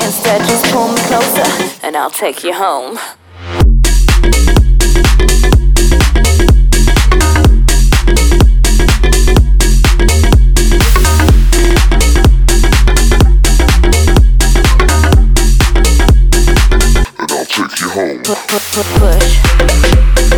Instead, just pull me closer and I'll take you home. And I'll take you home. Push.